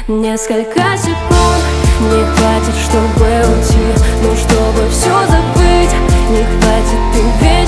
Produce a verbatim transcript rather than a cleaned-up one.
Несколько секунд не хватит, чтобы уйти, но чтобы все забыть, не хватит и вечности.